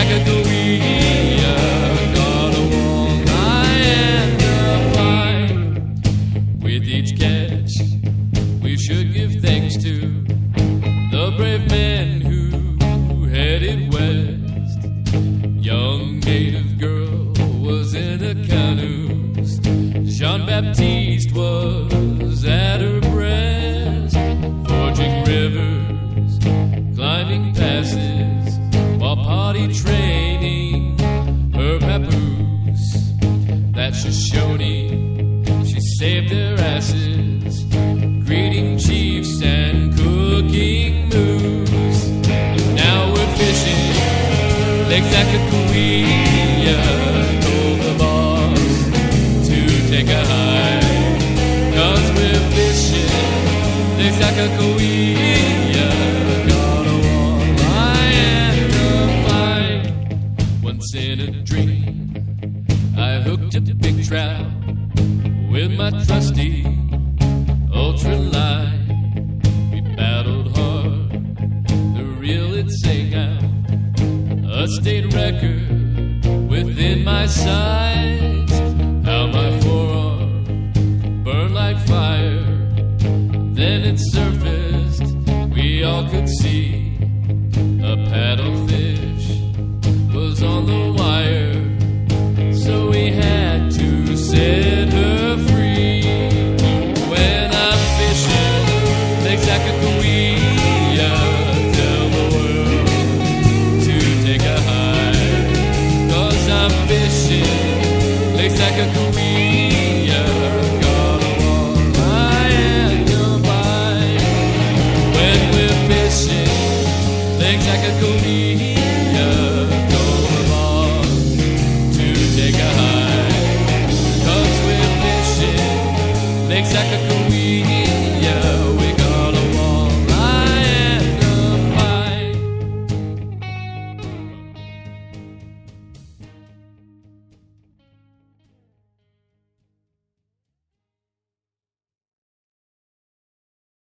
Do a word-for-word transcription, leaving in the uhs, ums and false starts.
Sacagawea, got a walleye and a pike. With each catch, we should give thanks to the brave men who headed west. Young native girl was in a canoe. Jean-Baptiste was at her breast, forging rivers, climbing passes, while potty training her papoose. That Shoshone, she saved their asses, greeting chiefs and cooking moose. Now we're fishing Lake Sacagawea, told the boss to take a hike, 'cause we're fishing Lake Sacagawea, got a walleye and a pike. Once in a dream, I hooked a big trout with my trusty ultralight. We battled hard, the reel it sang out, a state record within my sights. How my forearm burned like fire, then it surfaced, we all could see a paddlefish was on the wire, so we had to set her free. When I'm fishing Lake Sacagawea, tell the world to take a hike, 'cause I'm fishing Lake Sacagawea, got a walleye and a pike. When we're fishing Lake Sacagawea, go along to take a hike, 'cause we're fishing Lake Sacagawea.